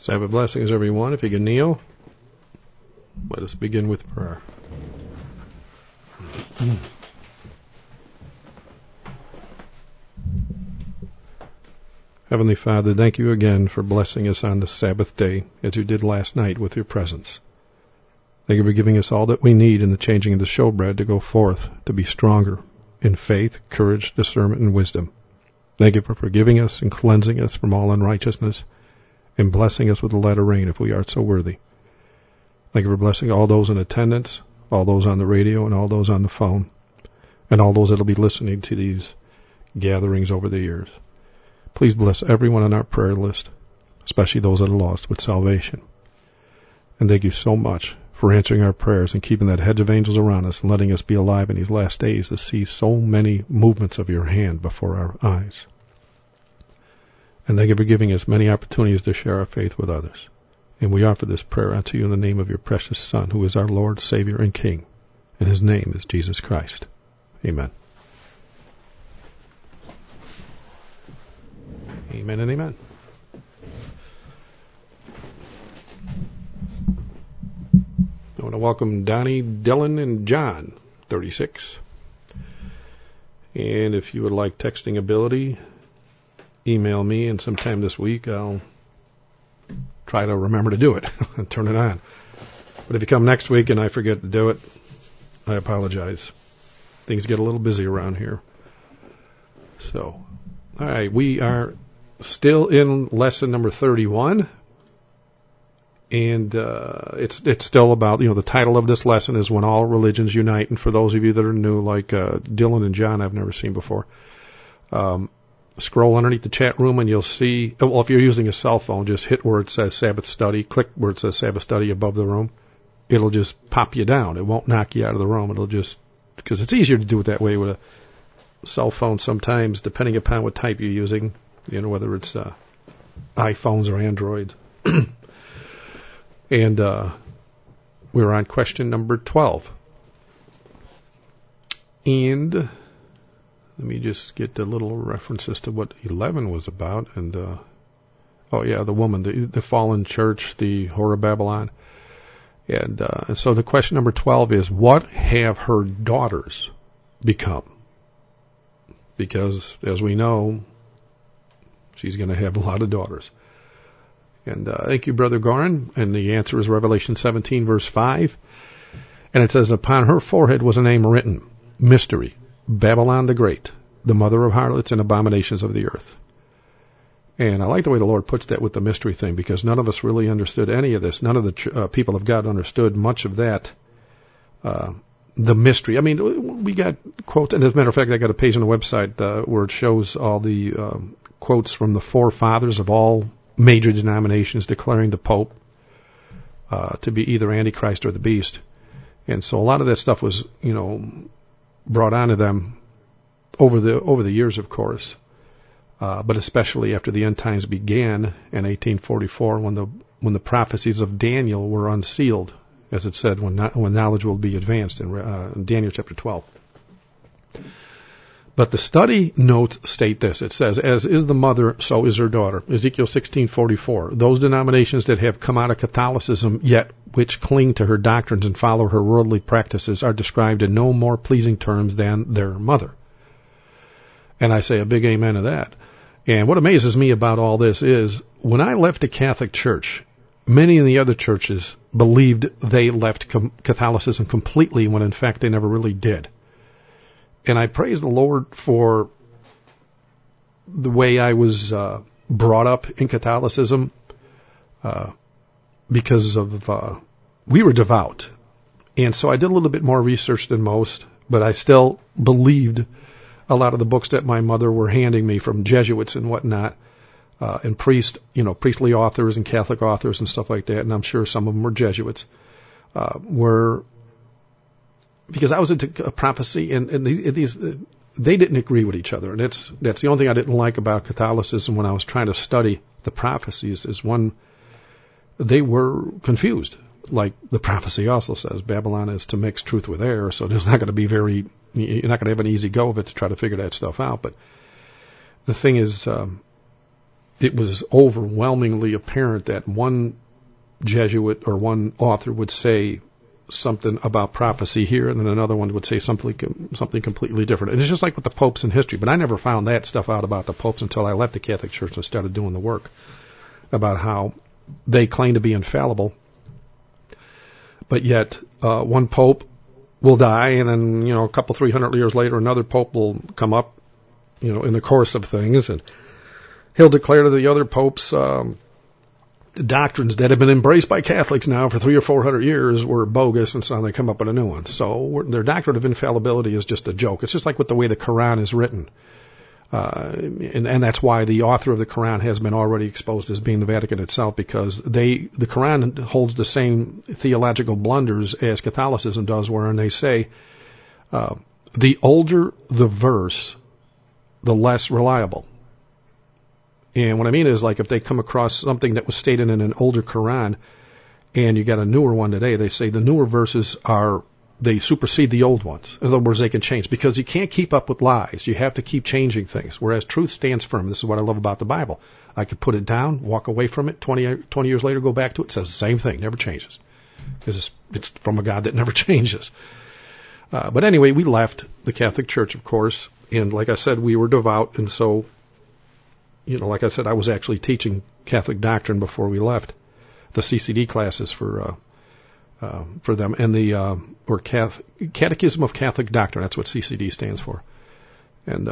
Sabbath blessings, everyone. If you can kneel, let us begin with prayer. Heavenly Father, thank you again for blessing us on the Sabbath day, as you did last night with your presence. Thank you for giving us all that we need in the changing of the showbread to go forth, to be stronger in faith, courage, discernment, and wisdom. Thank you for forgiving us and cleansing us from all unrighteousness, and blessing us with the latter rain if we are so worthy. Thank you for blessing all those in attendance, all those on the radio, and all those on the phone, and all those that will be listening to these gatherings over the years. Please bless everyone on our prayer list, especially those that are lost, with salvation. And thank you so much for answering our prayers and keeping that hedge of angels around us and letting us be alive in these last days to see so many movements of your hand before our eyes. And thank you for giving us many opportunities to share our faith with others. And we offer this prayer unto you in the name of your precious Son, who is our Lord, Savior, and King. And his name is Jesus Christ. Amen. Amen and amen. I want to welcome Donnie, Dylan, and John, 36. And if you would like texting ability, email me, and sometime this week I'll try to remember to do it and turn it on. But if you come next week and I forget to do it, I apologize. Things get a little busy around here. So, all right, we are still in lesson number 31. And it's still about, the title of this lesson is When All Religions Unite. And for those of you that are new, like Dylan and John, I've never seen before, scroll underneath the chat room and you'll see, well, if you're using a cell phone, just hit where it says Sabbath Study, click where it says Sabbath Study above the room. It'll just pop you down. It won't knock you out of the room. It'll just, because it's easier to do it that way with a cell phone sometimes, depending upon what type you're using, whether it's iPhones or Androids. And we're on question number 12. And let me just get the little references to what 11 was about. And, the woman, the fallen church, the whore of Babylon. And so the question number 12 is, what have her daughters become? Because, as we know, she's going to have a lot of daughters. And thank you, Brother Gorin. And the answer is Revelation 17, verse 5. And it says, upon her forehead was a name written, Mystery, Babylon the Great, the mother of harlots and abominations of the earth. And I like the way the Lord puts that with the mystery thing, because none of us really understood any of this. None of the people of God understood much of that, the mystery. I mean, we got quotes, and as a matter of fact, I got a page on the website where it shows all the quotes from the forefathers of all major denominations declaring the Pope to be either Antichrist or the Beast. And so a lot of that stuff was, brought onto them over the years, of course, but especially after the end times began in 1844, when the prophecies of Daniel were unsealed, as it said, when knowledge will be advanced in Daniel chapter 12. But the study notes state this. It says, as is the mother, so is her daughter. Ezekiel 16:44. Those denominations that have come out of Catholicism, yet which cling to her doctrines and follow her worldly practices, are described in no more pleasing terms than their mother. And I say a big amen to that. And what amazes me about all this is, when I left the Catholic Church, many of the other churches believed they left Catholicism completely, when in fact they never really did. And I praise the Lord for the way I was brought up in Catholicism, because of we were devout. And so I did a little bit more research than most, but I still believed a lot of the books that my mother were handing me from Jesuits and whatnot, and priestly authors and Catholic authors and stuff like that, and I'm sure some of them were Jesuits, were... Because I was into prophecy, and these they didn't agree with each other, and that's the only thing I didn't like about Catholicism when I was trying to study the prophecies. Is when they were confused, like the prophecy also says, Babylon is to mix truth with error, so there's not going to be you're not going to have an easy go of it to try to figure that stuff out. But the thing is, it was overwhelmingly apparent that one Jesuit or one author would say something about prophecy here, and then another one would say something completely different. And it's just like with the popes in history. But I never found that stuff out about the popes until I left the Catholic Church and started doing the work about how they claim to be infallible, but yet one pope will die, and then a couple 300 years later, another pope will come up, in the course of things, and he'll declare to the other popes doctrines that have been embraced by Catholics now for 300 or 400 years were bogus, and so they come up with a new one. So their doctrine of infallibility is just a joke. It's just like with the way the Quran is written. And that's why the author of the Quran has been already exposed as being the Vatican itself, because the Quran holds the same theological blunders as Catholicism does, wherein they say the older the verse, the less reliable. And what I mean is, like, if they come across something that was stated in an older Quran and you got a newer one today, they say the newer verses they supersede the old ones. In other words, they can change, because you can't keep up with lies. You have to keep changing things, whereas truth stands firm. This is what I love about the Bible. I could put it down, walk away from it, 20 years later, go back to it. It says the same thing, never changes, because it's from a God that never changes. But anyway, we left the Catholic Church, of course, and like I said, we were devout, and so, like I said, I was actually teaching Catholic doctrine before we left, the CCD classes for them, and or Catechism of Catholic Doctrine. That's what CCD stands for. And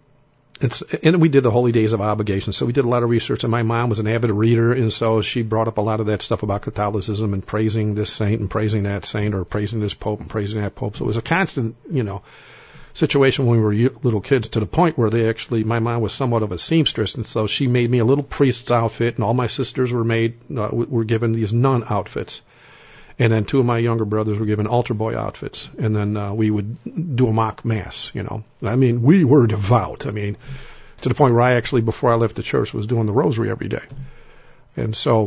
and we did the Holy Days of Obligation. So we did a lot of research, and my mom was an avid reader, and so she brought up a lot of that stuff about Catholicism and praising this saint and praising that saint, or praising this pope and praising that pope. So it was a constant, situation when we were little kids, to the point where my mom was somewhat of a seamstress, and so she made me a little priest's outfit, and all my sisters were given these nun outfits. And then two of my younger brothers were given altar boy outfits. And then we would do a mock mass, I mean, we were devout. I mean, to the point where I actually, before I left the church, was doing the rosary every day. And so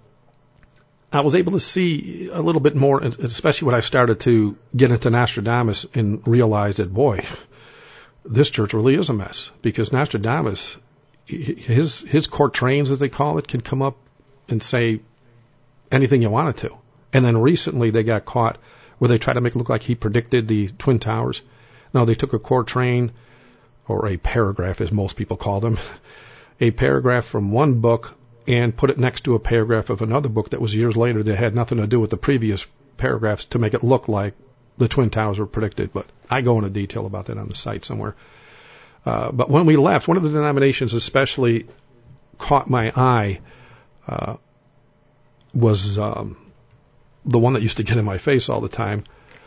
I was able to see a little bit more, especially when I started to get into Nostradamus and realized that, boy, this church really is a mess. Because Nostradamus, his quatrains, as they call it, can come up and say anything you want it to. And then recently they got caught where they tried to make it look like he predicted the Twin Towers. No, they took a quatrain, or a paragraph as most people call them, a paragraph from one book and put it next to a paragraph of another book that was years later that had nothing to do with the previous paragraphs to make it look like the Twin Towers were predicted. But I go into detail about that on the site somewhere. But when we left, one of the denominations especially caught my eye was the one that used to get in my face all the time.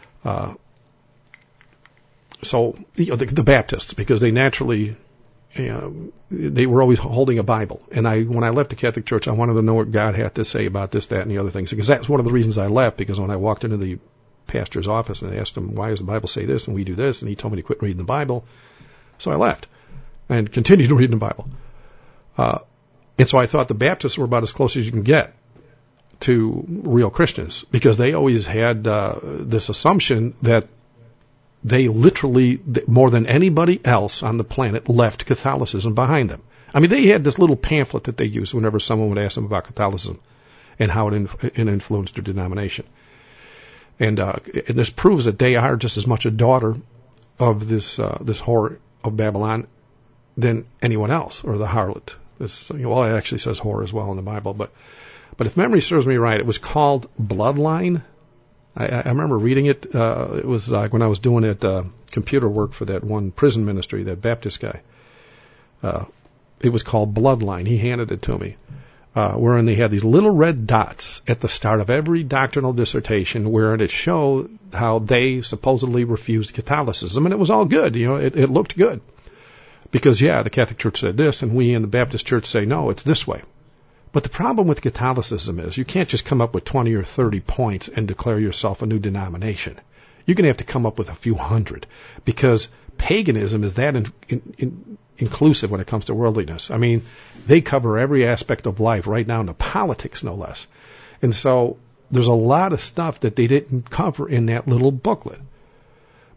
So the Baptists, because they naturally, they were always holding a Bible. And when I left the Catholic Church, I wanted to know what God had to say about this, that, and the other things. Because that's one of the reasons I left, because when I walked into the pastor's office and I asked him, why does the Bible say this and we do this? And he told me to quit reading the Bible. So I left and continued to read the Bible. And so I thought the Baptists were about as close as you can get to real Christians, because they always had this assumption that they literally, more than anybody else on the planet, left Catholicism behind them. I mean, they had this little pamphlet that they used whenever someone would ask them about Catholicism and how it influenced their denomination. And this proves that they are just as much a daughter of this whore of Babylon than anyone else, or the harlot. It actually says whore as well in the Bible, but if memory serves me right, it was called Bloodline. I remember reading it. It was like when I was doing computer work for that one prison ministry, that Baptist guy. It was called Bloodline. He handed it to me, wherein they had these little red dots at the start of every doctrinal dissertation, wherein it showed how they supposedly refused Catholicism, and it was all good. It looked good, because the Catholic Church said this, and we in the Baptist Church say no, it's this way. But the problem with Catholicism is you can't just come up with 20 or 30 points and declare yourself a new denomination. You're going to have to come up with a few hundred, because paganism is that inclusive when it comes to worldliness. I mean, they cover every aspect of life, right down to politics, no less. And so there's a lot of stuff that they didn't cover in that little booklet.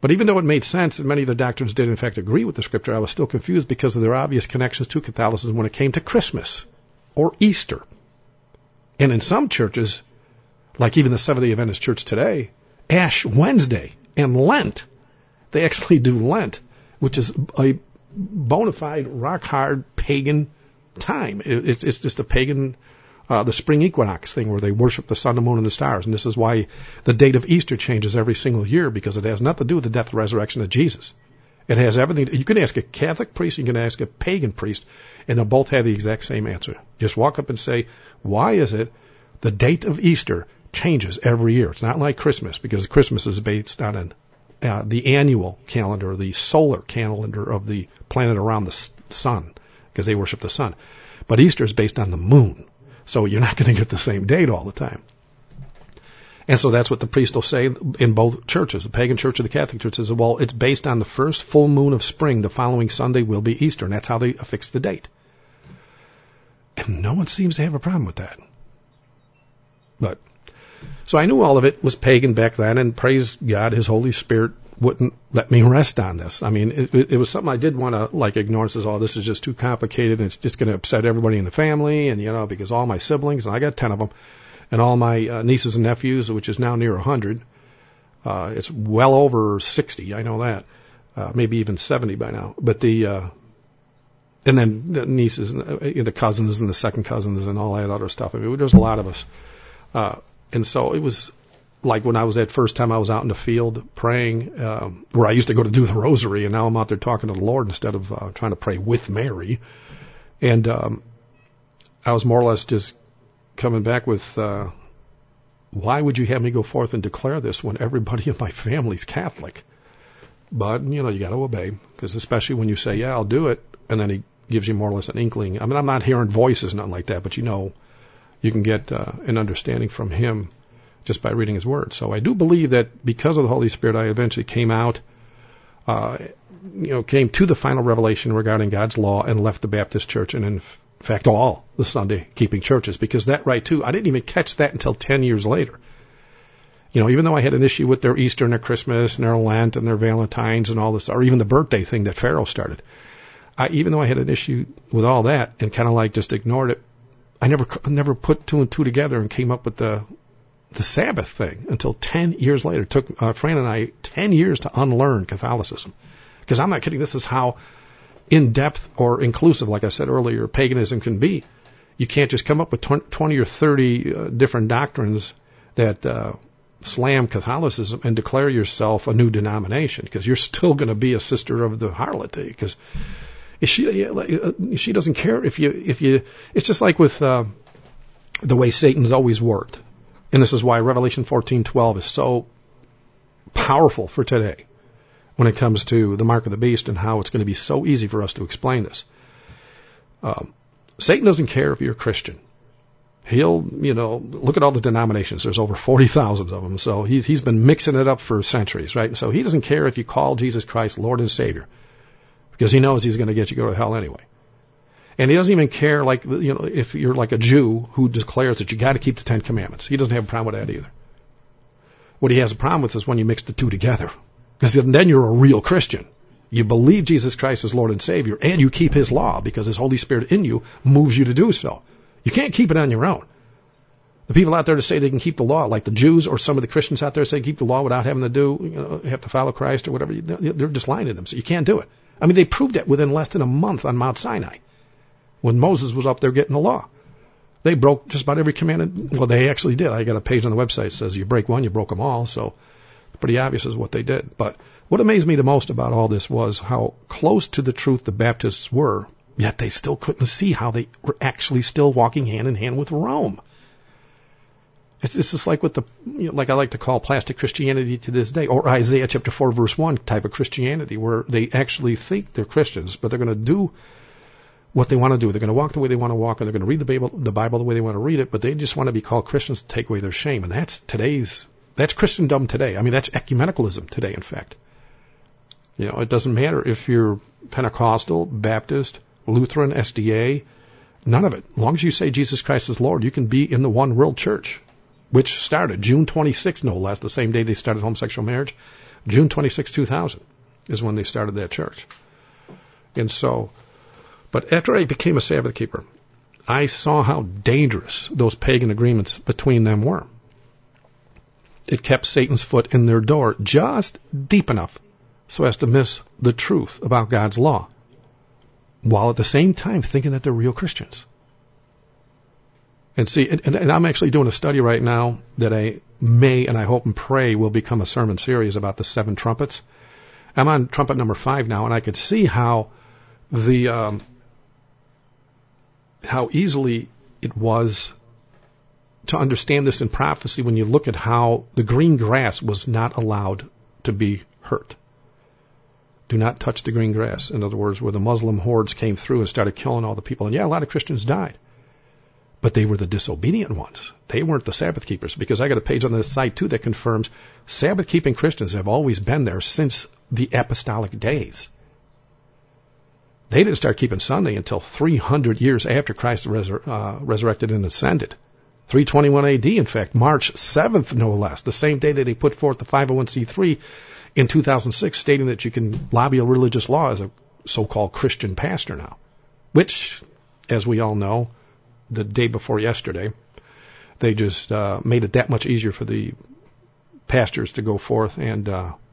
But even though it made sense and many of the doctrines did in fact agree with the scripture, I was still confused because of their obvious connections to Catholicism when it came to Christmas or Easter. And in some churches, like even the Seventh-day Adventist Church today, Ash Wednesday and Lent, they actually do Lent, which is a bona fide, rock-hard pagan time. It's just a pagan, the spring equinox thing where they worship the sun, the moon, and the stars. And this is why the date of Easter changes every single year, because it has nothing to do with the death and resurrection of Jesus. It has everything. You can ask a Catholic priest, you can ask a pagan priest, and they'll both have the exact same answer. Just walk up and say, why is it the date of Easter changes every year? It's not like Christmas, because Christmas is based on the annual calendar, the solar calendar of the planet around the sun, because they worship the sun. But Easter is based on the moon, so you're not going to get the same date all the time. And so that's what the priest will say in both churches, the pagan church or the Catholic church, says, well, it's based on the first full moon of spring. The following Sunday will be Easter, and that's how they affix the date. And no one seems to have a problem with that. But so I knew all of it was pagan back then, and praise God, His Holy Spirit wouldn't let me rest on this. I mean, it was something I did want to ignore and says, oh, this is just too complicated, and it's just going to upset everybody in the family, and because all my siblings, and I got 10 of them, and all my nieces and nephews, which is now near 100, it's well over 60, I know that, maybe even 70 by now. But and then the nieces, the cousins, and the second cousins, and all that other stuff. I mean, there's a lot of us. And so it was like when I was that first time I was out in the field praying, where I used to go to do the rosary, and now I'm out there talking to the Lord instead of trying to pray with Mary. And I was more or less just coming back with, why would you have me go forth and declare this when everybody in my family's Catholic? But, you got to obey, because especially when you say, yeah, I'll do it, and then He gives you more or less an inkling. I mean, I'm not hearing voices, nothing like that, but you can get an understanding from Him just by reading His Word. So I do believe that because of the Holy Spirit, I eventually came out, came to the final revelation regarding God's law and left the Baptist Church, and in fact, all the Sunday-keeping churches, because that right, too, I didn't even catch that until 10 years later. Even though I had an issue with their Easter and their Christmas and their Lent and their Valentines and all this, or even the birthday thing that Pharaoh started, even though I had an issue with all that and kind of just ignored it, I never put two and two together and came up with the Sabbath thing until 10 years later. It took Fran and I 10 years to unlearn Catholicism. Because I'm not kidding, this is how in-depth or inclusive, like I said earlier, paganism can be. You can't just come up with 20 or 30 different doctrines that slam Catholicism and declare yourself a new denomination, because you're still going to be a sister of the harlot, because she doesn't care if you. It's just like with the way Satan's always worked, and this is why Revelation 14:12 is so powerful for today when it comes to the mark of the beast and how it's going to be so easy for us to explain this. Satan doesn't care if you're a Christian. He'll, look at all the denominations. There's over 40,000 of them. So he's been mixing it up for centuries, right? So he doesn't care if you call Jesus Christ Lord and Savior, because he knows he's going to get you to go to hell anyway. And he doesn't even care, if you're like a Jew who declares that you got to keep the 10 Commandments. He doesn't have a problem with that either. What he has a problem with is when you mix the two together, because then you're a real Christian. You believe Jesus Christ is Lord and Savior, and you keep His law because His Holy Spirit in you moves you to do so. You can't keep it on your own. The people out there to say they can keep the law, like the Jews or some of the Christians out there say keep the law without having to have to follow Christ or whatever, they're just lying to them. So you can't do it. I mean, they proved it within less than a month on Mount Sinai when Moses was up there getting the law. They broke just about every commandment. Well, they actually did. I got a page on the website that says you break one, you broke them all. So it's pretty obvious is what they did. But what amazed me the most about all this was how close to the truth the Baptists were, yet they still couldn't see how they were actually still walking hand in hand with Rome. It's just like with like I like to call plastic Christianity to this day, or Isaiah chapter 4 verse 1 type of Christianity, where they actually think they're Christians, but they're going to do what they want to do. They're going to walk the way they want to walk, and they're going to read the Bible the way they want to read it, but they just want to be called Christians to take away their shame. And that's Christendom today. I mean, that's ecumenicalism today, in fact. It doesn't matter if you're Pentecostal, Baptist, Lutheran, SDA, none of it. As long as you say Jesus Christ is Lord, you can be in the one world church, which started June 26th, no less, the same day they started homosexual marriage. June 26, 2000 is when they started that church. And so, but after I became a Sabbath keeper, I saw how dangerous those pagan agreements between them were. It kept Satan's foot in their door just deep enough so as to miss the truth about God's law, while at the same time thinking that they're real Christians. And see, and I'm actually doing a study right now that I may, and I hope and pray, will become a sermon series about the 7 trumpets. I'm on trumpet number 5 now, and I could see how how easily it was to understand this in prophecy when you look at how the green grass was not allowed to be hurt. Do not touch the green grass. In other words, where the Muslim hordes came through and started killing all the people. And yeah, a lot of Christians died. But they were the disobedient ones. They weren't the Sabbath keepers. Because I got a page on the site, too, that confirms Sabbath-keeping Christians have always been there since the apostolic days. They didn't start keeping Sunday until 300 years after Christ resurrected and ascended. 321 AD, in fact, March 7th, no less, the same day that they put forth the 501c3 in 2006, stating that you can lobby a religious law as a so-called Christian pastor now, which, as we all know, the day before yesterday, they just made it that much easier for the pastors to go forth and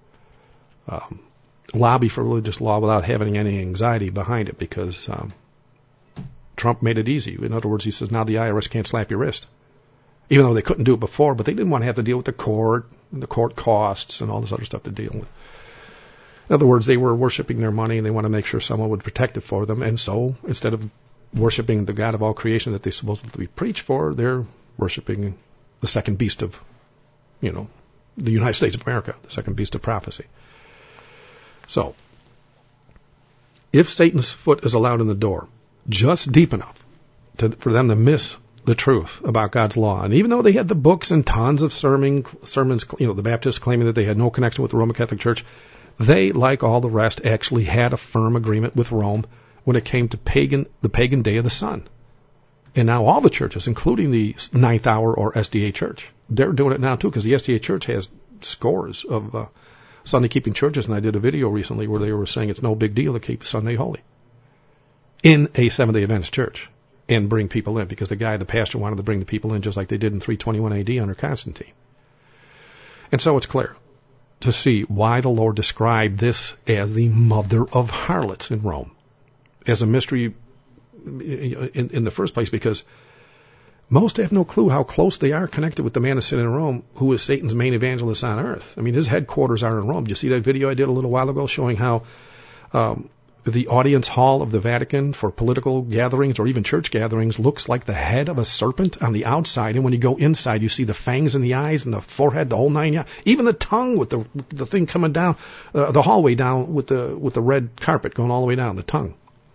lobby for religious law without having any anxiety behind it, because Trump made it easy. In other words, he says now the IRS can't slap your wrist, even though they couldn't do it before, but they didn't want to have to deal with the court and the court costs and all this other stuff to deal with. In other words, they were worshiping their money, and they want to make sure someone would protect it for them. And so instead of worshiping the God of all creation that they supposedly preach for, they're worshiping the second beast of, the United States of America, the second beast of prophecy. So, if Satan's foot is allowed in the door just deep enough for them to miss the truth about God's law, and even though they had the books and tons of sermons, the Baptists claiming that they had no connection with the Roman Catholic Church, they, like all the rest, actually had a firm agreement with Rome when it came to the pagan day of the sun. And now all the churches, including the Ninth Hour or SDA Church, they're doing it now too, because the SDA Church has scores of Sunday-keeping churches, and I did a video recently where they were saying it's no big deal to keep Sunday holy in a Seventh-day Adventist church and bring people in, because the pastor wanted to bring the people in just like they did in 321 AD under Constantine. And so it's clear to see why the Lord described this as the mother of harlots in Rome, as a mystery in the first place, because most have no clue how close they are connected with the man of sin in Rome, who is Satan's main evangelist on earth. I mean, his headquarters are in Rome. Did you see that video I did a little while ago showing how the audience hall of the Vatican for political gatherings or even church gatherings looks like the head of a serpent on the outside, and when you go inside, you see the fangs in the eyes and the forehead, the whole 9 yards, even the tongue with the thing coming down the hallway down with the red carpet going all the way down, the tongue.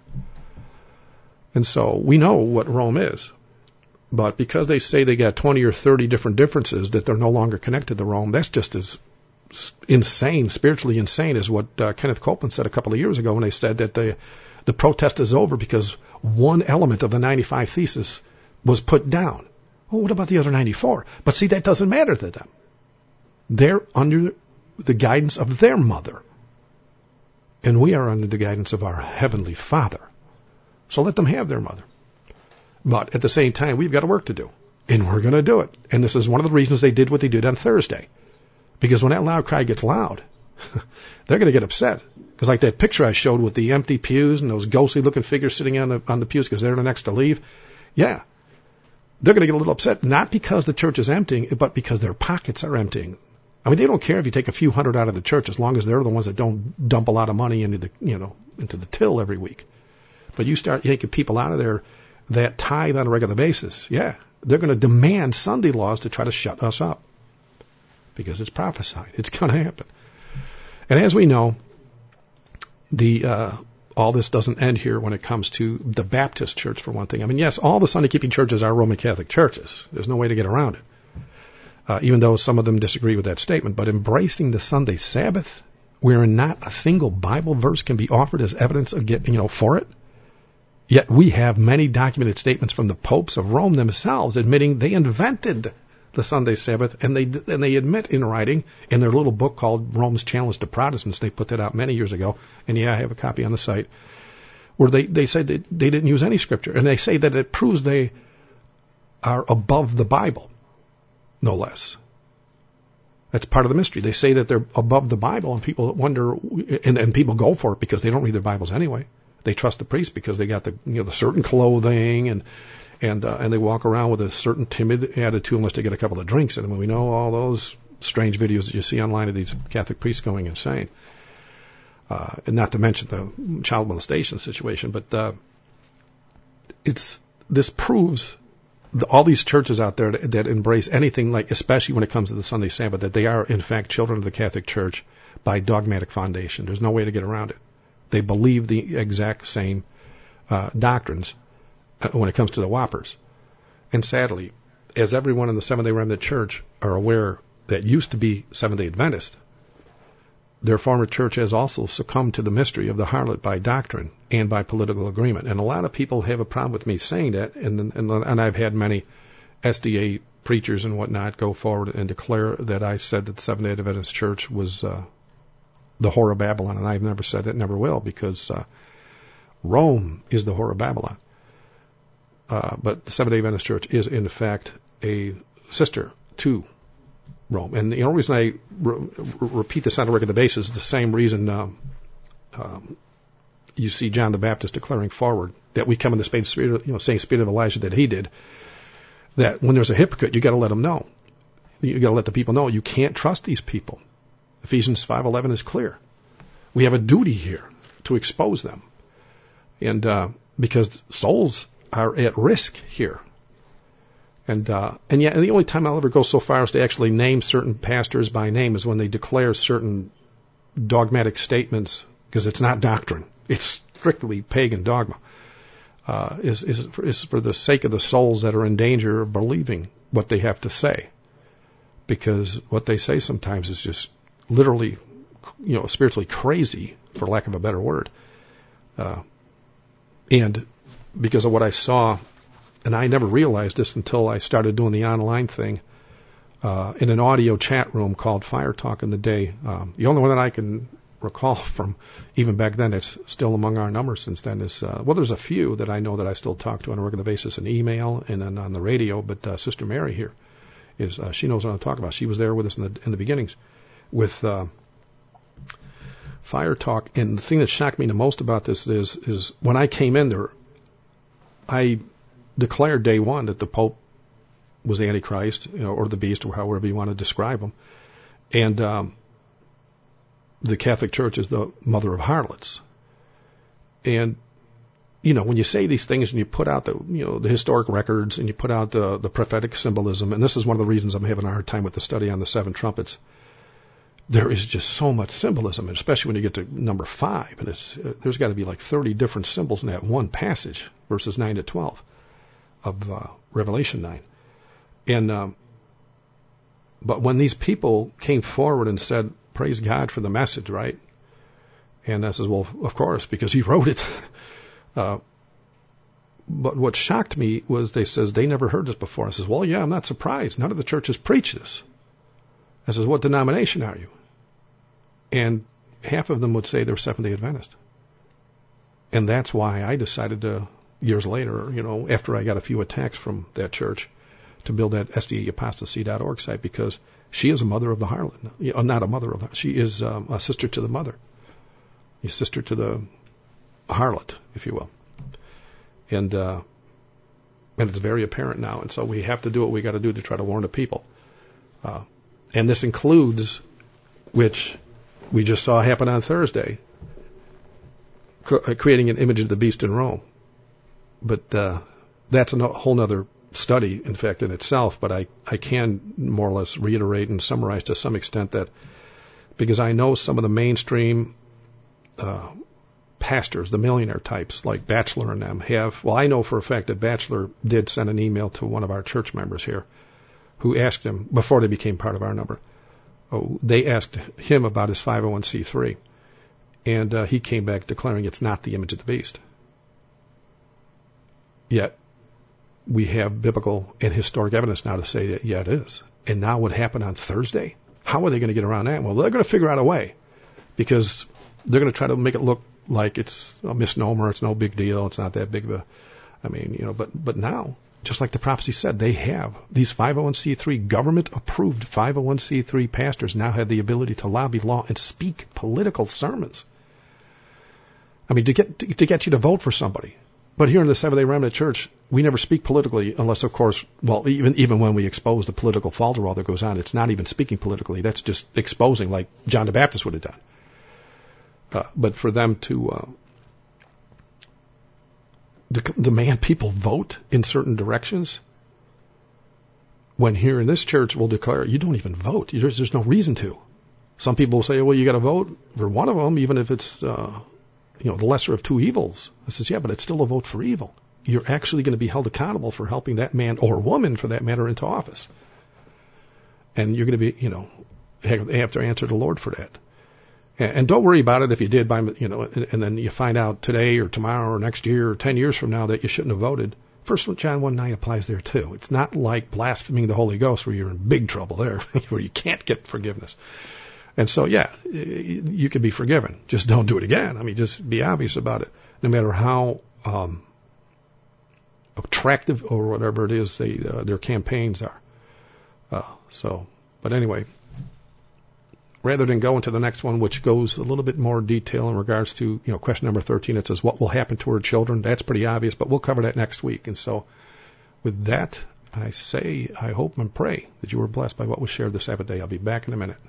And so we know what Rome is. But because they say they got 20 or 30 different differences, that they're no longer connected to Rome, that's just as insane, spiritually insane, as what Kenneth Copeland said a couple of years ago when they said that the protest is over because one element of the 95 Thesis was put down. Well, what about the other 94? But see, that doesn't matter to them. They're under the guidance of their mother. And we are under the guidance of our Heavenly Father. So let them have their mother. But at the same time, we've got a work to do. And we're going to do it. And this is one of the reasons they did what they did on Thursday. Because when that loud cry gets loud, they're going to get upset. Because like that picture I showed with the empty pews and those ghostly-looking figures sitting on the pews because they're the next to leave, yeah, they're going to get a little upset. Not because the church is emptying, but because their pockets are emptying. I mean, they don't care if you take a few hundred out of the church as long as they're the ones that don't dump a lot of money into the till every week. But you start taking people out of there that tithe on a regular basis, yeah, they're going to demand Sunday laws to try to shut us up. Because it's prophesied. It's going to happen. And as we know, all this doesn't end here when it comes to the Baptist church, for one thing. I mean, yes, all the Sunday-keeping churches are Roman Catholic churches. There's no way to get around it. Even though some of them disagree with that statement. But embracing the Sunday Sabbath, wherein not a single Bible verse can be offered as evidence for it, yet we have many documented statements from the popes of Rome themselves admitting they invented the Sunday Sabbath, and they admit in writing in their little book called Rome's Challenge to Protestants. They put that out many years ago, and I have a copy on the site, where they say that they didn't use any scripture, and they say that it proves they are above the Bible, no less. That's part of the mystery. They say that they're above the Bible, and people wonder, and people go for it because they don't read their Bibles anyway. They trust the priest because they got the certain clothing and they walk around with a certain timid attitude unless they get a couple of drinks. And we know all those strange videos that you see online of these Catholic priests going insane. And not to mention the child molestation situation, but this proves all these churches out there that embrace anything like, especially when it comes to the Sunday Sabbath, that they are in fact children of the Catholic Church by dogmatic foundation. There's no way to get around it. They believe the exact same doctrines when it comes to the Whoppers. And sadly, as everyone in the Seventh-day Remnant Church are aware that used to be Seventh-day Adventist, their former church has also succumbed to the mystery of the harlot by doctrine and by political agreement. And a lot of people have a problem with me saying that, and I've had many SDA preachers and whatnot go forward and declare that I said that the Seventh-day Adventist Church was the whore of Babylon, and I've never said it, never will, because Rome is the whore of Babylon. But the Seventh-day Adventist Church is, in fact, a sister to Rome. And the only reason I repeat this on a regular basis is the same reason you see John the Baptist declaring forward that we come in the same spirit of Elijah that he did, that when there's a hypocrite, you got to let them know. You got to let the people know you can't trust these people. Ephesians 5:11 is clear. We have a duty here to expose them. And because souls are at risk here. And yet, the only time I'll ever go so far as to actually name certain pastors by name is when they declare certain dogmatic statements, because it's not doctrine. It's strictly pagan dogma. Is for the sake of the souls that are in danger of believing what they have to say. Because what they say sometimes is just literally, spiritually crazy, for lack of a better word. And because of what I saw, and I never realized this until I started doing the online thing, in an audio chat room called Fire Talk in the day. The only one that I can recall from even back then that's still among our numbers since then is, there's a few that I know that I still talk to on a regular basis in email and then on the radio, but Sister Mary here she knows what I'm talking about. She was there with us in the beginnings with Fire Talk. And the thing that shocked me the most about this is when I came in there, I declared day one that the Pope was the Antichrist, or the beast, or however you want to describe him. And the Catholic Church is the mother of harlots. And, when you say these things and you put out the historic records and you put out the prophetic symbolism, and this is one of the reasons I'm having a hard time with the study on the seven trumpets, there is just so much symbolism, especially when you get to number 5. And there's got to be like 30 different symbols in that one passage, verses 9 to 12 of Revelation 9. And but when these people came forward and said, praise God for the message, right? And I says, well, of course, because he wrote it. But what shocked me was they never heard this before. I says, well, yeah, I'm not surprised. None of the churches preach this. I says, what denomination are you? And half of them would say they're Seventh-day Adventist. And that's why I decided to, years later, after I got a few attacks from that church, to build that SDAapostasy.org site, because she is a mother of the harlot. Not a mother of the harlot. She is a sister to the mother. A sister to the harlot, if you will. And it's very apparent now. And so we have to do what we got to do to try to warn the people. And this includes, which we just saw happen on Thursday, creating an image of the beast in Rome. But that's a whole other study, in fact, in itself. But I can more or less reiterate and summarize to some extent that, because I know some of the mainstream pastors, the millionaire types like Batchelor and them I know for a fact that Batchelor did send an email to one of our church members here who asked him, before they became part of our number, they asked him about his 501c3. And he came back declaring it's not the image of the beast. Yet, we have biblical and historic evidence now to say that, yeah, it is. And now what happened on Thursday? How are they going to get around that? Well, they're going to figure out a way, because they're going to try to make it look like it's a misnomer. It's no big deal. It's not that big of a, but now, just like the prophecy said, they have these 501c3 government-approved 501c3 pastors now have the ability to lobby law and speak political sermons. I mean, to get you to vote for somebody. But here in the Seventh-day Remnant Church, we never speak politically unless, of course, well, even when we expose the political falderall that goes on, it's not even speaking politically. That's just exposing, like John the Baptist would have done. But for them to demand people vote in certain directions, when here in this church we'll declare you don't even vote. There's no reason to. Some people will say, well, you got to vote for one of them, even if it's the lesser of two evils. I says, yeah, but it's still a vote for evil. You're actually going to be held accountable for helping that man or woman, for that matter, into office. And you're going to be, have to answer the Lord for that. And don't worry about it if you did, and then you find out today or tomorrow or next year or 10 years from now that you shouldn't have voted. 1 John 1:9 applies there too. It's not like blaspheming the Holy Ghost where you're in big trouble there, where you can't get forgiveness. And so, yeah, you can be forgiven. Just don't do it again. I mean, just be obvious about it. No matter how attractive or whatever it is their campaigns are. But anyway, rather than go into the next one, which goes a little bit more detail in regards to, question number 13, it says, what will happen to her children? That's pretty obvious, but we'll cover that next week. And so with that, I say, I hope and pray that you were blessed by what was shared this Sabbath day. I'll be back in a minute.